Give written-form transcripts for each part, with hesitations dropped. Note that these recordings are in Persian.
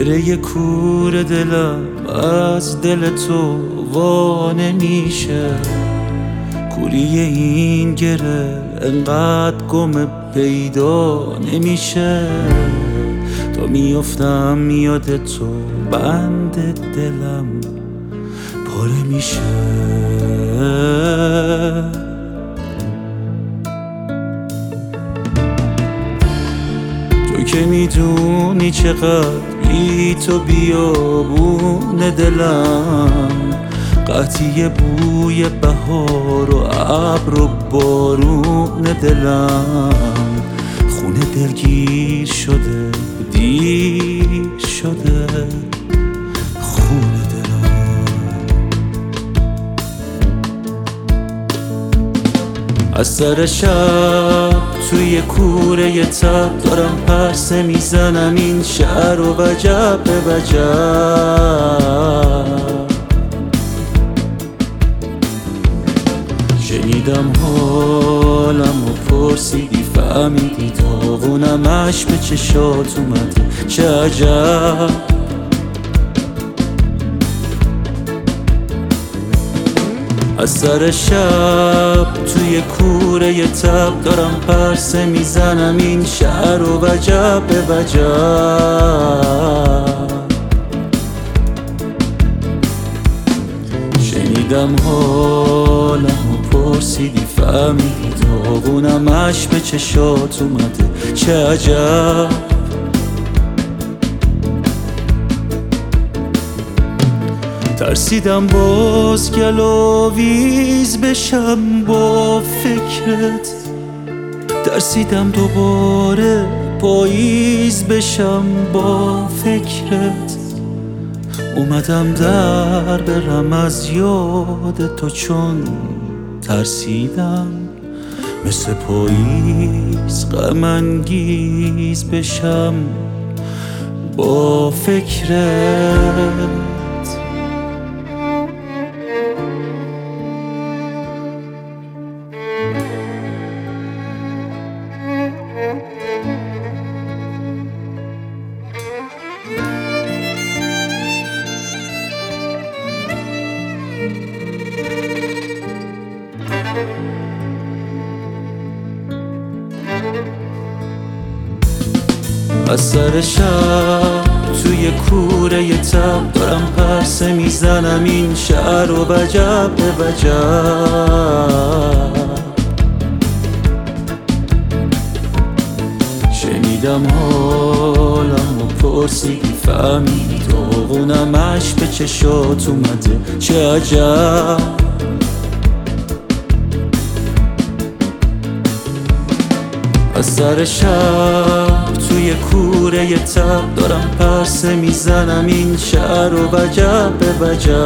گره کور دلم از دل تو وا نمیشه. کوری این گره انقدر گم پیدا نمیشه. تا میافتم یاد تو بند دلم پاره میشه. تو که میدونی چقدر بی تو بیابون دلم، قطعی بوی بهار و ابر و بارون دلم. خونه دلگیر شده دیر شده خونه دلم. از سر شب توی کوره تب دارم پرسه میزنم این شهر و وجب به وجب. شنیدم حالم و پرسیدی فهمیدی داغونمش به چشات اومده چه عجب. از سر شب توی کوره تب دارم پرسه میزنم این شهر و وجب به وجب. شنیدم حالم و پرسیدی فهمیدی داغونمش به چشات اومده چه عجب. ترسیدم باز گلاویز بشم با فکرت، ترسیدم دوباره پاییز بشم با فکرت. اومدم در برم از یاد تو چون ترسیدم مثل پاییز غم انگیز بشم با فکرت. از سر شب توی کوره تب دارم پرسه میزنم این شهر و وجب به وجب. شنیدم حالم و پرسیدی فهمیدی داغونمش به چشات اومده چه عجب. از سر شب توی کوره تب دارم پرسه میزنم این شهر و وجب به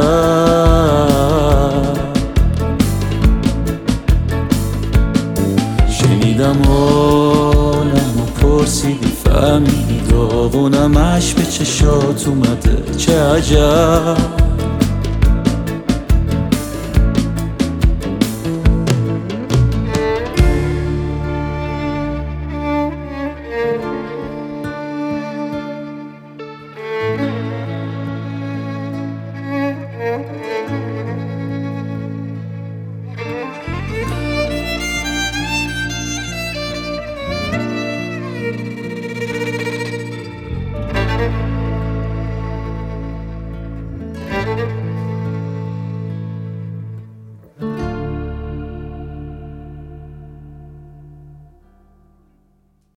وجب. شنیدم حالم و پرسیدی فهمیدی داغونمش به چشات اومده چه عجب.